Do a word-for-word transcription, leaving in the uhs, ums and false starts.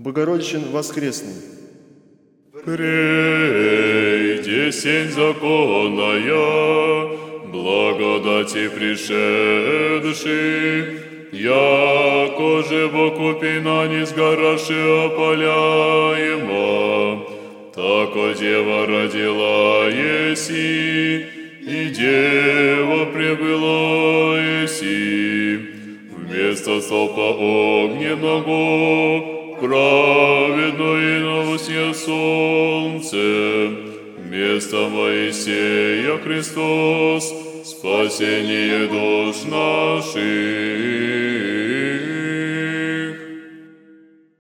Богородичин воскресный. Прейди, сень законная, благодати пришедший, яко же Бог купина не сгораши опаляема, тако дева родила еси, и дева прибыла еси, вместо столпа огненного, праведно и новосне солнце, вместо Моисея Христос, спасение душ наших.